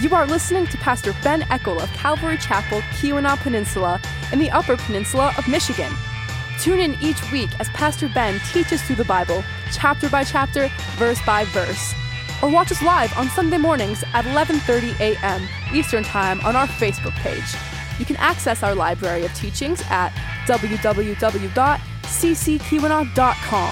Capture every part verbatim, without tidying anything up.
You are listening to Pastor Ben Eckel of Calvary Chapel, Keweenaw Peninsula, in the Upper Peninsula of Michigan. Tune in each week as Pastor Ben teaches through the Bible, chapter by chapter, verse by verse. Or watch us live on Sunday mornings at eleven thirty a.m. Eastern Time on our Facebook page. You can access our library of teachings at w w w dot c c keweenaw dot com.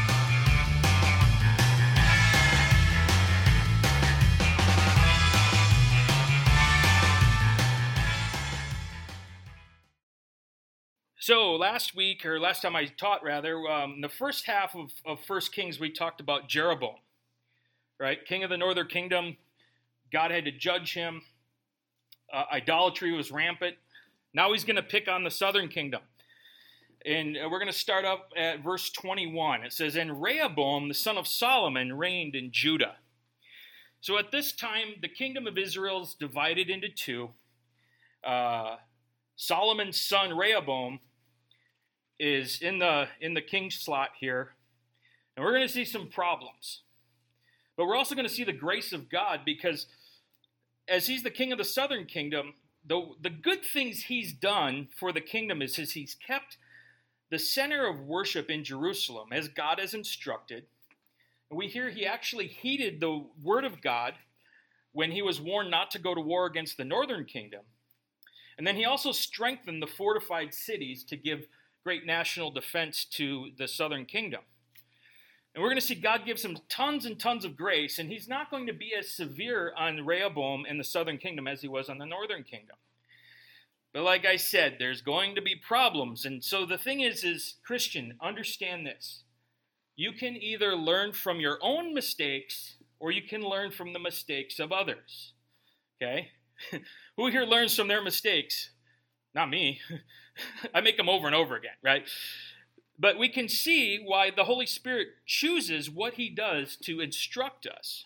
So last week, or last time I taught rather, um, the first half of, of First Kings, we talked about Jeroboam, right? King of the northern kingdom. God had to judge him. Uh, idolatry was rampant. Now he's going to pick on the southern kingdom. And we're going to start up at verse twenty-one. It says, "And Rehoboam, the son of Solomon, reigned in Judah." So at this time, the kingdom of Israel is divided into two. Uh, Solomon's son, Rehoboam, is in the in the king slot here, and we're going to see some problems. But we're also going to see the grace of God, because as he's the king of the southern kingdom, the, the good things he's done for the kingdom is, is he's kept the center of worship in Jerusalem as God has instructed. And we hear he actually heeded the word of God when he was warned not to go to war against the northern kingdom. And then he also strengthened the fortified cities to give great national defense to the southern kingdom. And we're going to see God gives him tons and tons of grace, and he's not going to be as severe on Rehoboam and the southern kingdom as he was on the northern kingdom. But like I said, there's going to be problems. And so the thing is, is Christian, understand this. You can either learn from your own mistakes, or you can learn from the mistakes of others. Okay? Who here learns from their mistakes? Not me. I make them over and over again, right? But we can see why the Holy Spirit chooses what he does to instruct us.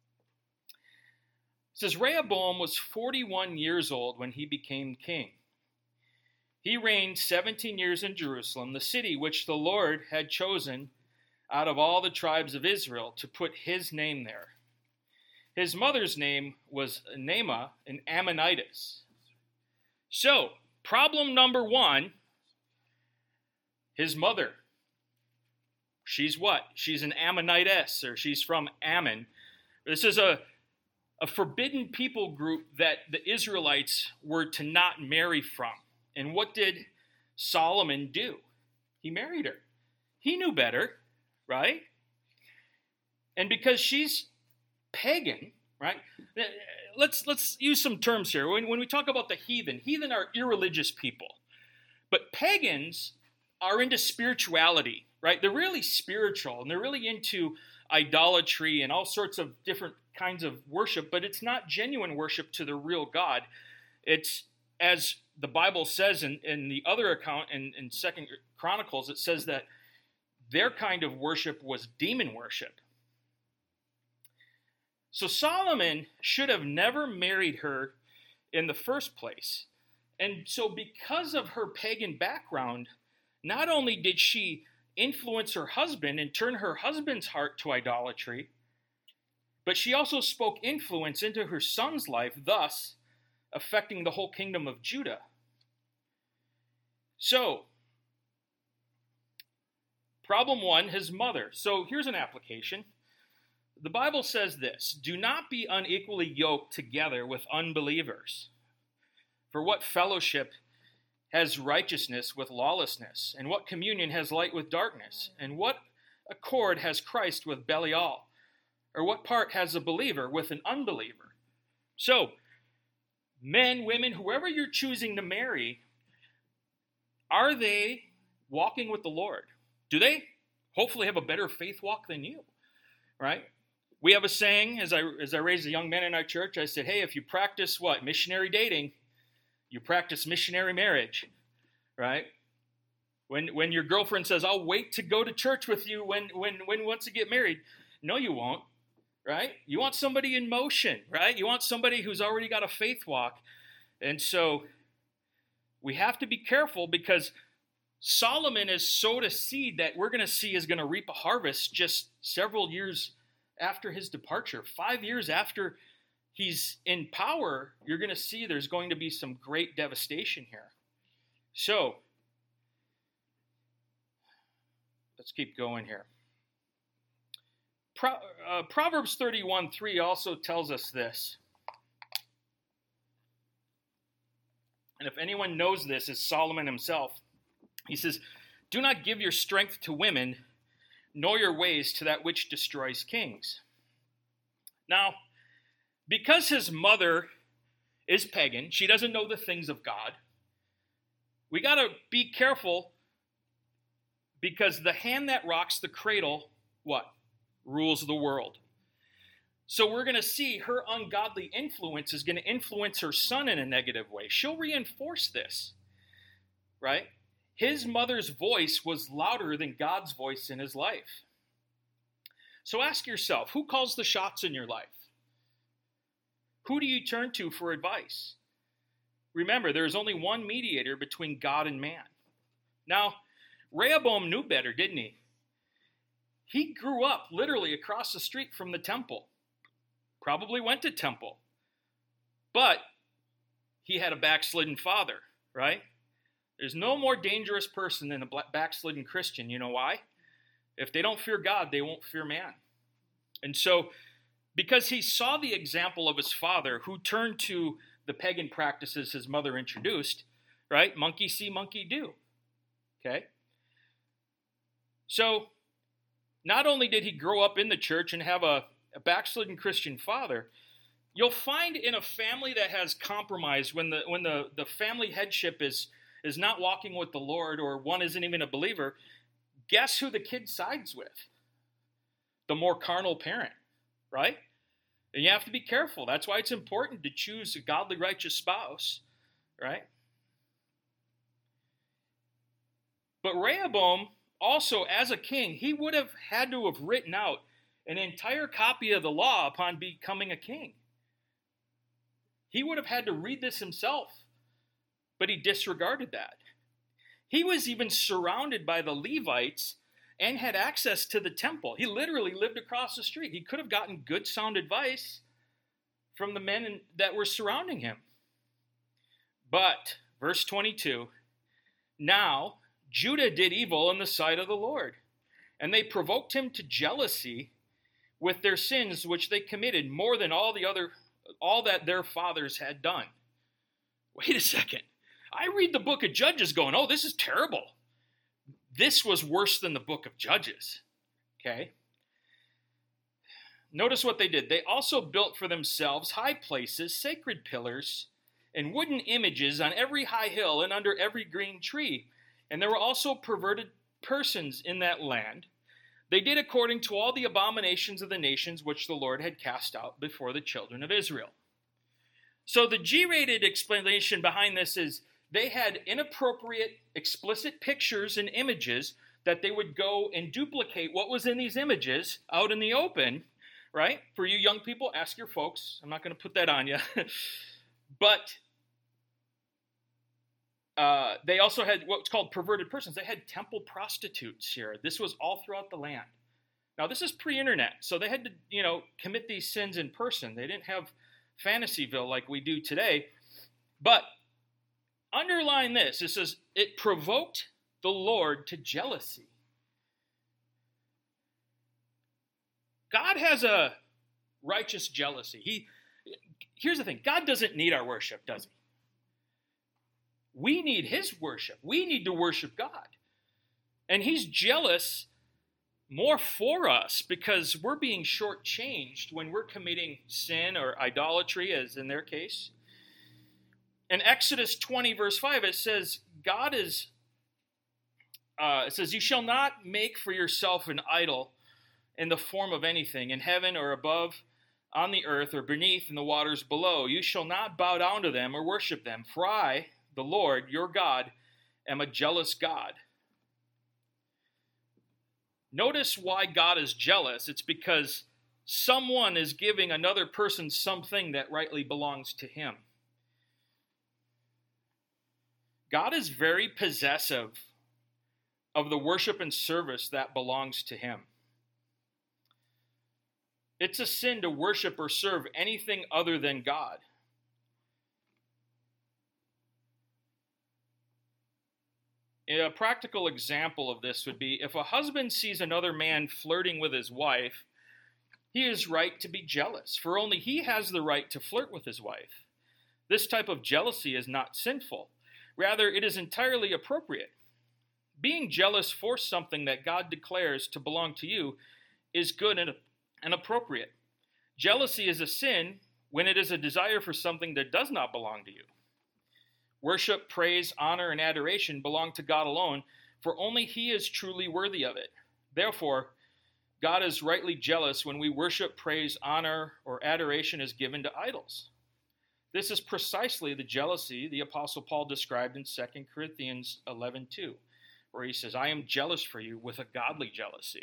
It says, Rehoboam was forty-one years old when he became king. He reigned seventeen years in Jerusalem, the city which the Lord had chosen out of all the tribes of Israel to put his name there. His mother's name was Naamah, an Ammonitess. So, problem number one, his mother. She's what? She's an Ammonitess, or she's from Ammon. This is a, a forbidden people group that the Israelites were to not marry from. And what did Solomon do? He married her. He knew better, right? And because she's pagan, right? Let's let's use some terms here. When, when we talk about the heathen, heathen are irreligious people. But pagans are into spirituality, right? They're really spiritual, and they're really into idolatry and all sorts of different kinds of worship, but it's not genuine worship to the real God. It's, as the Bible says in, in the other account in, in Second Chronicles, it says that their kind of worship was demon worship. So Solomon should have never married her in the first place. And so because of her pagan background, not only did she influence her husband and turn her husband's heart to idolatry, but she also spoke influence into her son's life, thus affecting the whole kingdom of Judah. So, problem one, his mother. So here's an application. The Bible says this: do not be unequally yoked together with unbelievers. For what fellowship has righteousness with lawlessness? And what communion has light with darkness? And what accord has Christ with Belial? Or what part has a believer with an unbeliever? So, men, women, whoever you're choosing to marry, are they walking with the Lord? Do they hopefully have a better faith walk than you? Right? We have a saying, as I as I raised a young man in our church, I said, hey, if you practice what? Missionary dating, you practice missionary marriage, right? When when your girlfriend says, I'll wait to go to church with you when when when once you get married. No, you won't, right? You want somebody in motion, right? You want somebody who's already got a faith walk. And so we have to be careful, because Solomon has sowed a seed that we're going to see is going to reap a harvest just several years after his departure, five years after he's in power, you're going to see there's going to be some great devastation here. So, let's keep going here. Pro, uh, Proverbs thirty-one three also tells us this. And if anyone knows this, it's Solomon himself. He says, "Do not give your strength to women, nor your ways to that which destroys kings." Now, because his mother is pagan, she doesn't know the things of God, we got to be careful, because the hand that rocks the cradle, what? Rules the world. So we're going to see her ungodly influence is going to influence her son in a negative way. She'll reinforce this, right? His mother's voice was louder than God's voice in his life. So ask yourself, who calls the shots in your life? Who do you turn to for advice? Remember, there is only one mediator between God and man. Now, Rehoboam knew better, didn't he? He grew up literally across the street from the temple. Probably went to temple. But he had a backslidden father, right? There's no more dangerous person than a backslidden Christian. You know why? If they don't fear God, they won't fear man. And so, because he saw the example of his father, who turned to the pagan practices his mother introduced, right? Monkey see, monkey do. Okay? So, not only did he grow up in the church and have a, a backslidden Christian father, you'll find in a family that has compromised, when the when the, the family headship is, is not walking with the Lord, or one isn't even a believer, guess who the kid sides with? The more carnal parent, right? And you have to be careful. That's why it's important to choose a godly, righteous spouse, right? But Rehoboam, also, as a king, he would have had to have written out an entire copy of the law upon becoming a king. He would have had to read this himself, but he disregarded that. He was even surrounded by the Levites and had access to the temple. He literally lived across the street. He could have gotten good, sound advice from the men that were surrounding him. But, verse twenty-two, "Now Judah did evil in the sight of the Lord, and they provoked him to jealousy with their sins which they committed, more than all the other, all that their fathers had done." Wait a second. I read the book of Judges going, oh, this is terrible. This was worse than the book of Judges. Okay? Notice what they did. They also built for themselves high places, sacred pillars, and wooden images on every high hill and under every green tree. And there were also perverted persons in that land. They did according to all the abominations of the nations which the Lord had cast out before the children of Israel. So the G-rated explanation behind this is they had inappropriate, explicit pictures and images that they would go and duplicate what was in these images out in the open, right? For you young people, ask your folks. I'm not going to put that on you. But uh, they also had what's called perverted persons. They had temple prostitutes here. This was all throughout the land. Now, this is pre-internet, so they had to, you know, commit these sins in person. They didn't have Fantasyville like we do today. But underline this. It says, it provoked the Lord to jealousy. God has a righteous jealousy. He, here's the thing. God doesn't need our worship, does he? We need his worship. We need to worship God. And he's jealous more for us because we're being shortchanged when we're committing sin or idolatry, as in their case. In Exodus twenty, verse five, it says, God is, uh, it says, you shall not make for yourself an idol in the form of anything, in heaven or above, on the earth, or beneath in the waters below. You shall not bow down to them or worship them. For I, the Lord, your God, am a jealous God. Notice why God is jealous. It's because someone is giving another person something that rightly belongs to him. God is very possessive of the worship and service that belongs to him. It's a sin to worship or serve anything other than God. A practical example of this would be if a husband sees another man flirting with his wife, he is right to be jealous, for only he has the right to flirt with his wife. This type of jealousy is not sinful. Rather, it is entirely appropriate. Being jealous for something that God declares to belong to you is good and, and appropriate. Jealousy is a sin when it is a desire for something that does not belong to you. Worship, praise, honor, and adoration belong to God alone, for only He is truly worthy of it. Therefore, God is rightly jealous when we worship, praise, honor, or adoration is given to idols. This is precisely the jealousy the Apostle Paul described in Second Corinthians eleven two, where he says, I am jealous for you with a godly jealousy.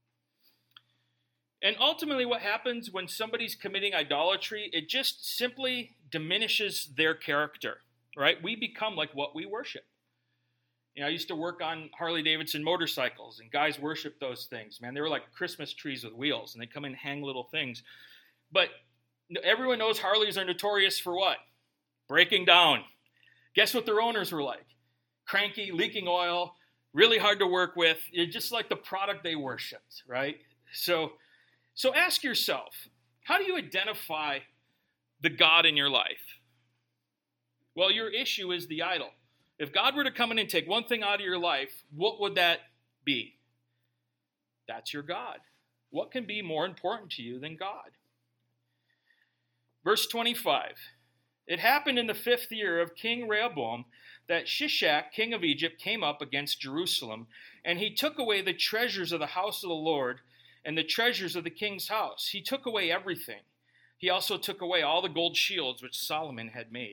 And ultimately what happens when somebody's committing idolatry, it just simply diminishes their character. Right? We become like what we worship. You know, I used to work on Harley-Davidson motorcycles, and guys worship those things. Man, they were like Christmas trees with wheels, and they come and hang little things. But everyone knows Harleys are notorious for what? Breaking down. Guess what their owners were like? Cranky, leaking oil, really hard to work with. You're just like the product they worshipped, right? So, so ask yourself, how do you identify the God in your life? Well, your issue is the idol. If God were to come in and take one thing out of your life, what would that be? That's your God. What can be more important to you than God? Verse twenty-five. It happened in the fifth year of King Rehoboam that Shishak, king of Egypt, came up against Jerusalem, and he took away the treasures of the house of the Lord and the treasures of the king's house. He took away everything. He also took away all the gold shields which Solomon had made.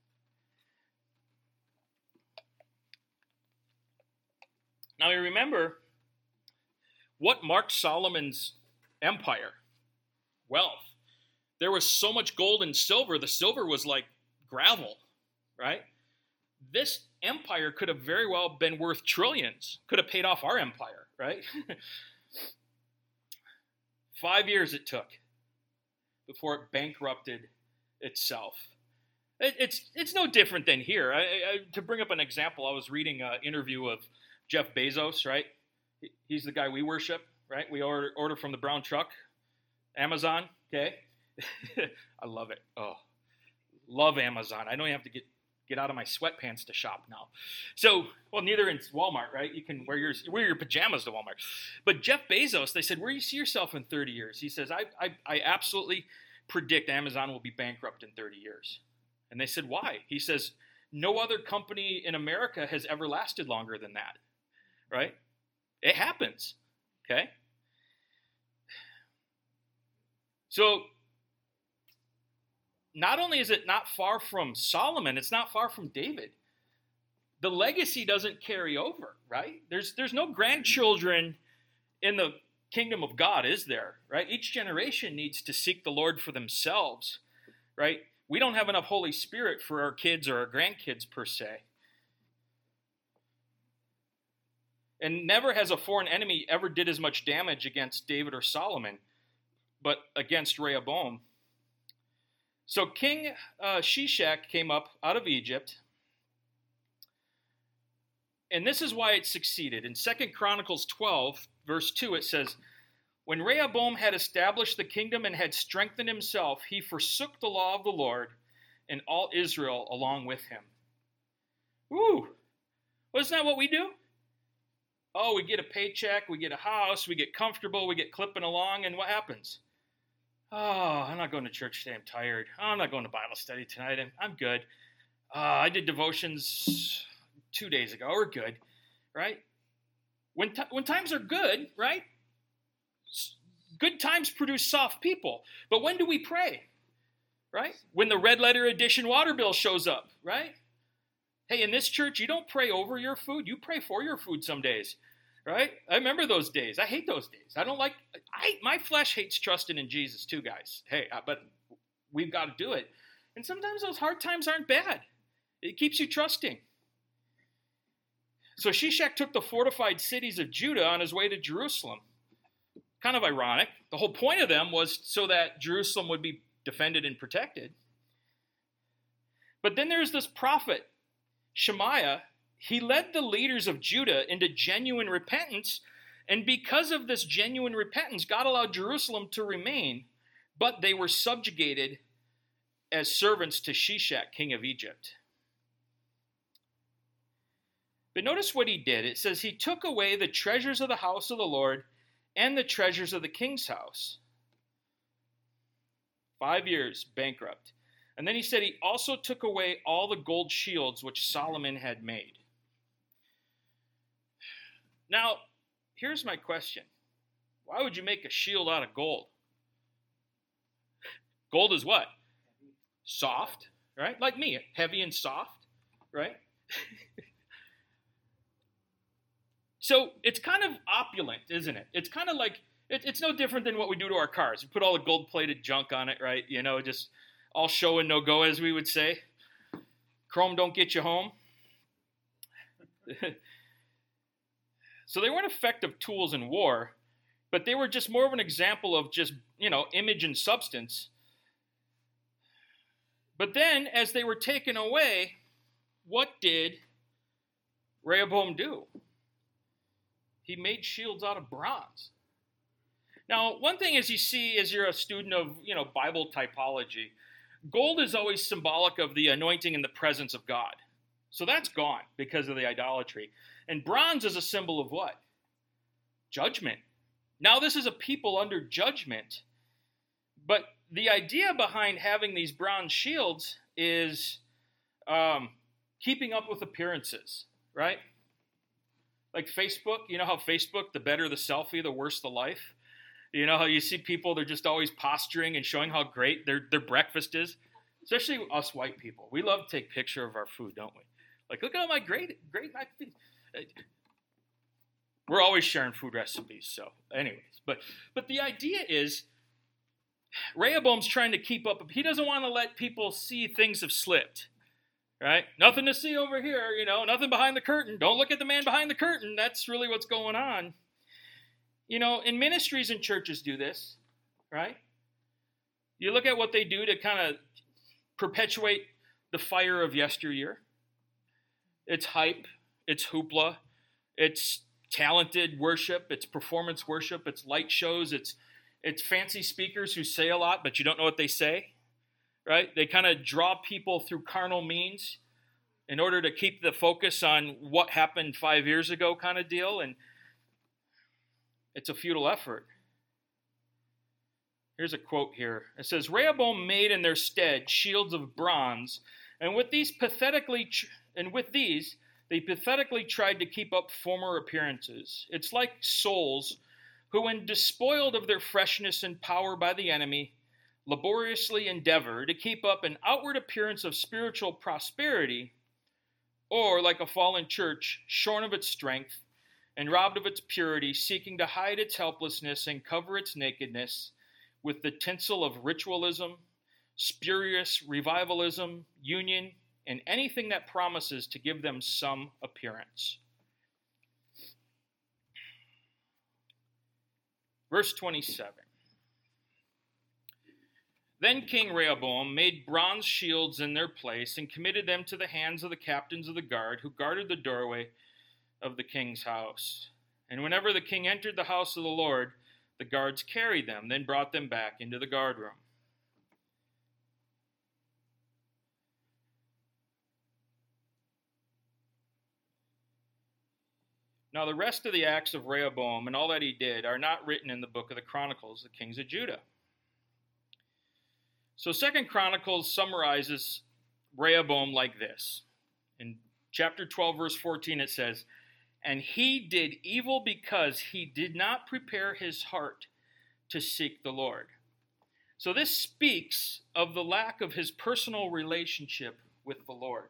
Now you remember, what marked Solomon's empire? Wealth. There was so much gold and silver, the silver was like gravel, right? This empire could have very well been worth trillions, could have paid off our empire, right? Five years it took before it bankrupted itself. It, it's it's no different than here. I, I, to bring up an example, I was reading an interview of Jeff Bezos, right? He's the guy we worship, right? We order, order from the brown truck, Amazon, okay? I love it. Oh, love Amazon. I don't even have to get, get out of my sweatpants to shop now. So, well, neither in Walmart, right? You can wear your, wear your pajamas to Walmart. But Jeff Bezos, they said, where do you see yourself in thirty years? He says, I, I, I absolutely predict Amazon will be bankrupt in thirty years. And they said, why? He says, no other company in America has ever lasted longer than that. Right? It happens. Okay? So, not only is it not far from Solomon, it's not far from David. The legacy doesn't carry over, right? There's, there's no grandchildren in the kingdom of God, is there? Right? Each generation needs to seek the Lord for themselves, right? We don't have enough Holy Spirit for our kids or our grandkids per se. And never has a foreign enemy ever did as much damage against David or Solomon, but against Rehoboam. So King uh, Shishak came up out of Egypt, and this is why it succeeded. In Second Chronicles twelve, verse two, it says, when Rehoboam had established the kingdom and had strengthened himself, he forsook the law of the Lord and all Israel along with him. Woo! Wasn't that what we do? Oh, we get a paycheck, we get a house, we get comfortable, we get clipping along, and what happens? Oh, I'm not going to church today, I'm tired. Oh, I'm not going to Bible study tonight, I'm, I'm good. Uh, I did devotions two days ago, we're good, right? When, t- when times are good, right? Good times produce soft people. But when do we pray? Right? When the red letter edition water bill shows up, right? Hey, in this church, you don't pray over your food. You pray for your food some days, right? I remember those days. I hate those days. I don't like, I my flesh hates trusting in Jesus too, guys. Hey, but we've got to do it. And sometimes those hard times aren't bad. It keeps you trusting. So Shishak took the fortified cities of Judah on his way to Jerusalem. Kind of ironic. The whole point of them was so that Jerusalem would be defended and protected. But then there's this prophet, Shemaiah. He led the leaders of Judah into genuine repentance, and because of this genuine repentance, God allowed Jerusalem to remain, but they were subjugated as servants to Shishak, king of Egypt. But notice what he did. It says he took away the treasures of the house of the Lord and the treasures of the king's house. Five years bankrupt. And then he said he also took away all the gold shields which Solomon had made. Now, here's my question. Why would you make a shield out of gold? Gold is what? Soft, right? Like me, heavy and soft, right? So it's kind of opulent, isn't it? It's kind of like, it, it's no different than what we do to our cars. We put all the gold-plated junk on it, right? You know, just all show and no go, as we would say. Chrome don't get you home. So they weren't effective tools in war, but they were just more of an example of just, you know, image and substance. But then, as they were taken away, what did Rehoboam do? He made shields out of bronze. Now, one thing is you see as you're a student of, you know, Bible typology, gold is always symbolic of the anointing and the presence of God. So that's gone because of the idolatry. And bronze is a symbol of what? Judgment. Now this is a people under judgment. But the idea behind having these bronze shields is um, keeping up with appearances, right? Like Facebook, you know how Facebook, the better the selfie, the worse the life? You know how you see people, they're just always posturing and showing how great their, their breakfast is? Especially us white people. We love to take a picture of our food, don't we? Like, look at all my great, great, my food. We're always sharing food recipes, so anyways. But, but the idea is, Rehoboam's trying to keep up. He doesn't want to let people see things have slipped, right? Nothing to see over here, you know, nothing behind the curtain. Don't look at the man behind the curtain. That's really what's going on. You know, in ministries and churches do this, right? You look at what they do to kind of perpetuate the fire of yesteryear. It's hype, it's hoopla, it's talented worship, it's performance worship, it's light shows, it's it's fancy speakers who say a lot, but you don't know what they say, right? They kind of draw people through carnal means in order to keep the focus on what happened five years ago kind of deal, and it's a futile effort. Here's a quote here. It says, Rehoboam made in their stead shields of bronze, and with these pathetically, and with these, they pathetically tried to keep up former appearances. It's like souls who, when despoiled of their freshness and power by the enemy, laboriously endeavor to keep up an outward appearance of spiritual prosperity, or like a fallen church, shorn of its strength and robbed of its purity, seeking to hide its helplessness and cover its nakedness with the tinsel of ritualism, spurious revivalism, union, and anything that promises to give them some appearance. Verse twenty-seven. Then King Rehoboam made bronze shields in their place and committed them to the hands of the captains of the guard who guarded the doorway of the king's house. And whenever the king entered the house of the Lord, the guards carried them, then brought them back into the guard room. Now the rest of the acts of Rehoboam and all that he did are not written in the book of the Chronicles, the kings of Judah. So Second Chronicles summarizes Rehoboam like this. In chapter twelve, verse fourteen, it says, And he did evil because he did not prepare his heart to seek the Lord. So this speaks of the lack of his personal relationship with the Lord.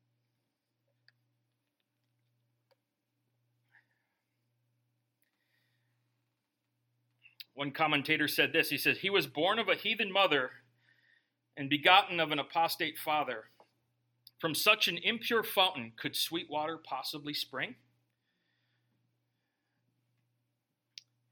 One commentator said this. He says, he was born of a heathen mother and begotten of an apostate father. From such an impure fountain could sweet water possibly spring?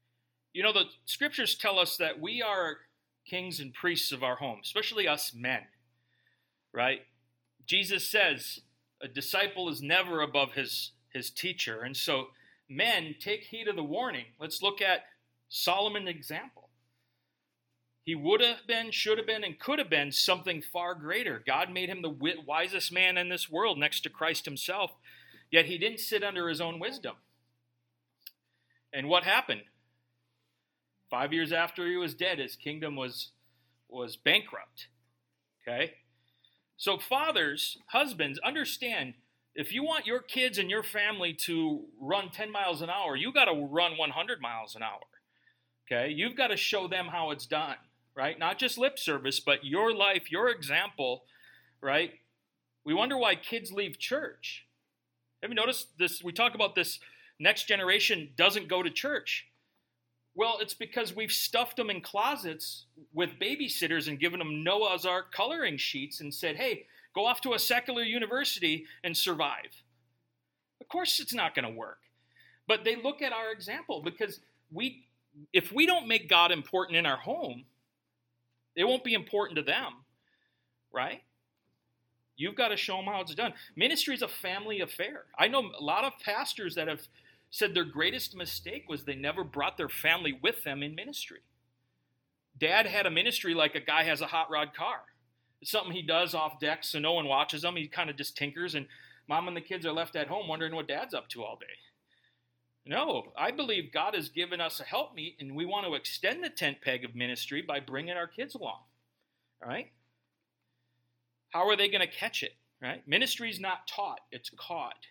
You know, the scriptures tell us that we are kings and priests of our home, especially us men, right? Jesus says a disciple is never above his, his teacher. And so, men, take heed of the warning. Let's look at Solomon's example. He would have been, should have been, and could have been something far greater. God made him the wisest man in this world next to Christ himself, yet he didn't sit under his own wisdom. And what happened? Five years after he was dead, his kingdom was, was bankrupt. Okay? So fathers, husbands, understand, if you want your kids and your family to run ten miles an hour, you got to run one hundred miles an hour. Okay? You've got to show them how it's done, right? Not just lip service, but your life, your example, right? We wonder why kids leave church. Have you noticed this? We talk about this next generation doesn't go to church. Well, it's because we've stuffed them in closets with babysitters and given them Noah's Ark coloring sheets and said, hey, go off to a secular university and survive. Of course it's not going to work. But they look at our example because we, if we don't make God important in our home, it won't be important to them, right? You've got to show them how it's done. Ministry is a family affair. I know a lot of pastors that have said their greatest mistake was they never brought their family with them in ministry. Dad had a ministry like a guy has a hot rod car. It's something he does off deck so no one watches him. He kind of just tinkers, and mom and the kids are left at home wondering what dad's up to all day. No, I believe God has given us a helpmeet, and we want to extend the tent peg of ministry by bringing our kids along. All right? How are they going to catch it? Right? Ministry is not taught, it's caught.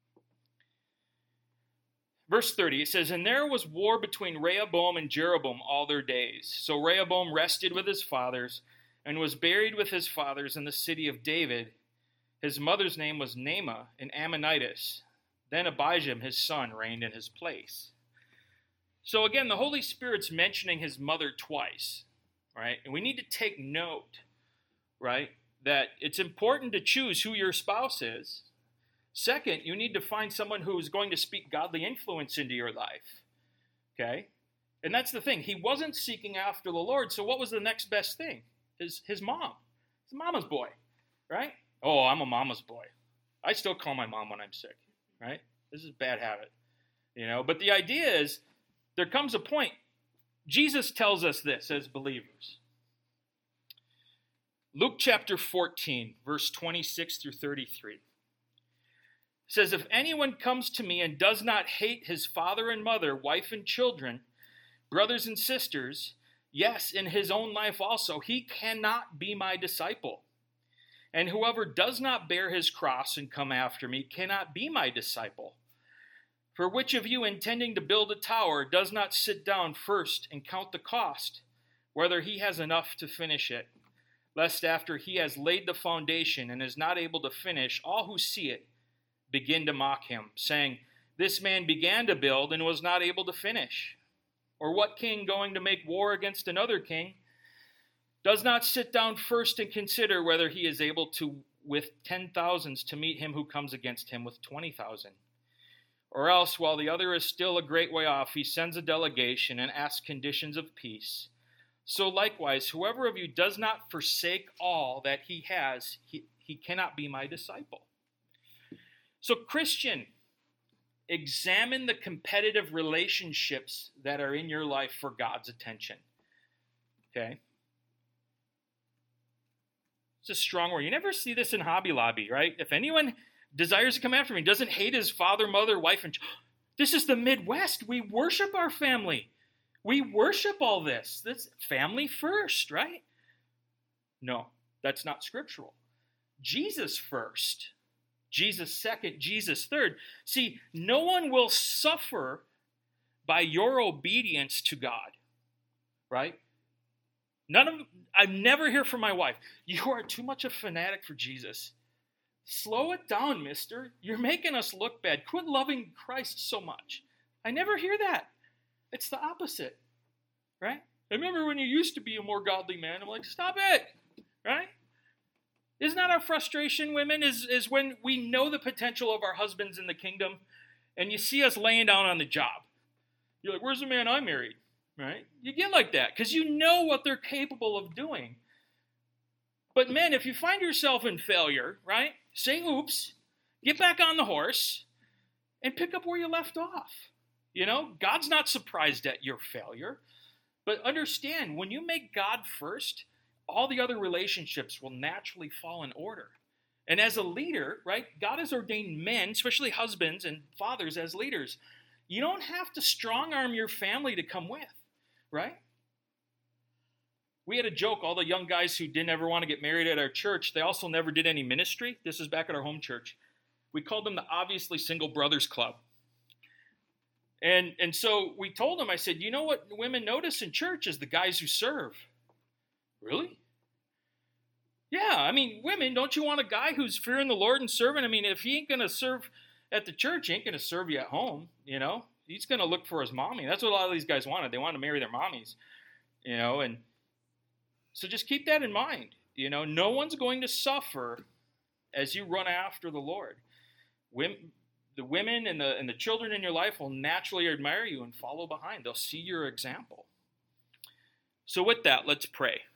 Verse thirty, it says, and there was war between Rehoboam and Jeroboam all their days. So Rehoboam rested with his fathers and was buried with his fathers in the city of David. His mother's name was Naamah, an Ammonitess. Then Abijam, his son, reigned in his place. So again, the Holy Spirit's mentioning his mother twice, right? And we need to take note, right, that it's important to choose who your spouse is. Second, you need to find someone who is going to speak godly influence into your life, okay? And that's the thing. He wasn't seeking after the Lord, so what was the next best thing? His, his mom. His mama's boy, right? Oh, I'm a mama's boy. I still call my mom when I'm sick, right? This is a bad habit, you know? But the idea is there comes a point. Jesus tells us this as believers. Luke chapter fourteen, verse twenty-six through thirty-three. Says, if anyone comes to me and does not hate his father and mother, wife and children, brothers and sisters, yes, in his own life also, he cannot be my disciple. And whoever does not bear his cross and come after me cannot be my disciple. For which of you, intending to build a tower, does not sit down first and count the cost, whether he has enough to finish it, lest after he has laid the foundation and is not able to finish, all who see it begin to mock him, saying, this man began to build and was not able to finish. Or what king going to make war against another king does not sit down first and consider whether he is able to, with ten thousands, to meet him who comes against him with twenty thousand? Or else, while the other is still a great way off, he sends a delegation and asks conditions of peace. So likewise, whoever of you does not forsake all that he has, he, he cannot be my disciple. So, Christian, examine the competitive relationships that are in your life for God's attention. Okay? It's a strong word. You never see this in Hobby Lobby, right? If anyone desires to come after me, doesn't hate his father, mother, wife, and child. This is the Midwest. We worship our family. We worship all this. That's family first, right? No, that's not scriptural. Jesus first. Jesus second, Jesus third. See, no one will suffer by your obedience to God, right? None of I never hear from my wife, you are too much a fanatic for Jesus. Slow it down, mister. You're making us look bad. Quit loving Christ so much. I never hear that. It's the opposite, right? I remember when you used to be a more godly man. I'm like, stop it, right? Isn't that our frustration, women, is, is when we know the potential of our husbands in the kingdom and you see us laying down on the job. You're like, where's the man I married? right? You get like that because you know what they're capable of doing. But men, if you find yourself in failure, right, say oops, get back on the horse, and pick up where you left off. You know, God's not surprised at your failure. But understand, when you make God first, all the other relationships will naturally fall in order. And as a leader, right, God has ordained men, especially husbands and fathers as leaders. You don't have to strong-arm your family to come with, right? We had a joke, all the young guys who didn't ever want to get married at our church, they also never did any ministry. This is back at our home church. We called them the Obviously Single Brothers Club. And, and so we told them, I said, you know what women notice in church is the guys who serve. Really? Yeah, I mean, women, don't you want a guy who's fearing the Lord and serving? I mean, if he ain't going to serve at the church, he ain't going to serve you at home, you know? He's going to look for his mommy. That's what a lot of these guys wanted. They wanted to marry their mommies, you know? And so just keep that in mind. You know, no one's going to suffer as you run after the Lord. Women, the women and the, and the children in your life will naturally admire you and follow behind. They'll see your example. So with that, let's pray.